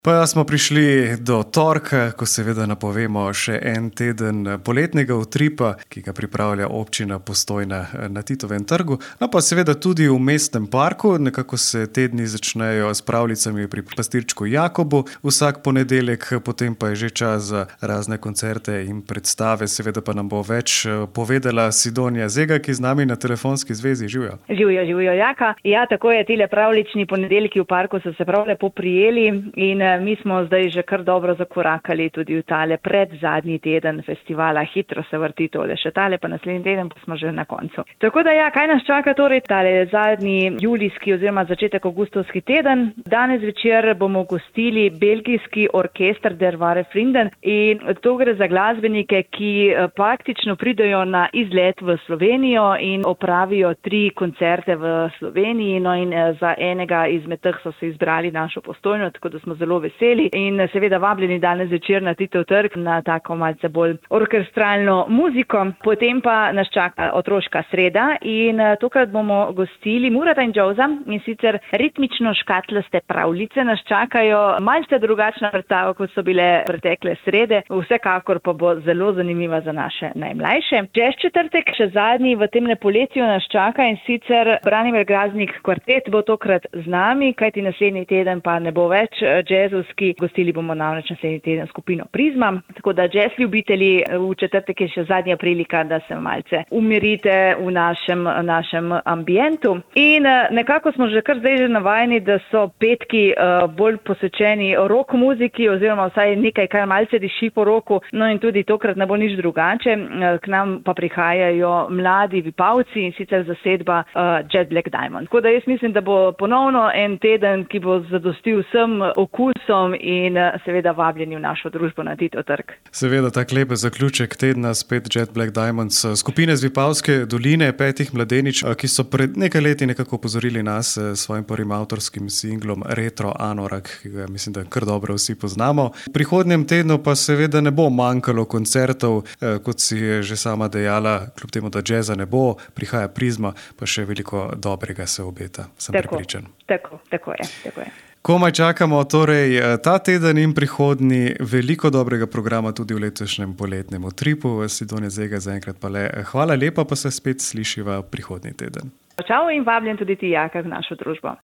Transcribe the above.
Pa smo prišli do torka, ko seveda napovemo še en teden poletnega utripa, ki ga pripravlja občina Postojna na Titovem trgu. No pa seveda tudi v mestnem parku, nekako se tedni začnejo s pravljicami pri pastirčku Jakobu vsak ponedeljek, potem pa je že čas za razne koncerte in predstave. Seveda pa nam bo več povedala Sidonija Zega, ki je z nami na telefonski zvezi. Živjo. Živjo, Jaka. Ja, tako je, tile pravljični ponedeljki v parku so se prav lepo prijeli in mi smo zdaj že kar dobro zakorakali tudi v tale predzadnji teden festivala. Hitro se vrti tole, še tale pa naslednji teden pa smo že na koncu. Tako da ja, kaj nas čaka torej tale zadnji julijski oziroma začetek avgustovski teden. Danes večer bomo gostili belgijski orkester Der Wahre Frieden in to gre za glasbenike, ki praktično pridejo na izlet v Slovenijo in opravijo 3 koncerte v Sloveniji, no in za enega izmed teh so se izbrali našo Postojno, tako da smo zelo veseli. In seveda vabljeni danes večer na Titov trg na tako malce bolj orkestralno muziko. Potem pa nas čaka otroška sreda in tokrat bomo gostili Murata in Joesa in sicer ritmično škatlaste pravljice nas čakajo. Malce drugačna predstava, kot so bile pretekle srede. Vsekakor pa bo zelo zanimiva za naše najmlajše. Jazz četrtek, še zadnji v temne poletju nas čaka in sicer Branimir Graznik kvartet bo tokrat z nami, kajti naslednji teden pa ne bo več jazzovski. Gostili bomo namreč naslednji teden skupino Prizma, tako da jazz ljubitelji, v četrtek je še zadnja prilika, da se malce umirite v našem ambientu. In nekako smo že kar zdaj že navajeni, da so petki bolj posvečeni rock muziki oziroma vsaj nekaj, kar malce diši po roku, no in tudi tokrat ne bo nič drugače. K nam pa prihajajo mladi vipavci in sicer zasedba Jet Black Diamond. Tako da jaz mislim, da bo ponovno en teden, ki bo zadostil vsem okusom in seveda vabljeni v našo družbo na Titov trg. Seveda tak lep zaključek tedna, spet Jet Black Diamonds, skupine z Vipavske doline, 5 mladenič, ki so pred nekaj leti nekako opozorili nas s svojim prvim avtorskim singlom Retro Anorak, ki ga mislim, da kar dobro vsi poznamo. V prihodnjem tednu pa seveda ne bo manjkalo koncertov, kot si je že sama dejala, kljub temu, da jazza ne bo, prihaja Prizma, pa še veliko dobrega se obeta, sem prepričan. Tako je. Komaj čakamo torej ta teden in prihodnji veliko dobrega programa tudi v letošnjem poletnem utripu. Sidonija Zega zaenkrat pa le hvala lepa, pa se spet slišiva prihodnji teden. Čau in vabljen tudi ti, Jaka, v našo družbo.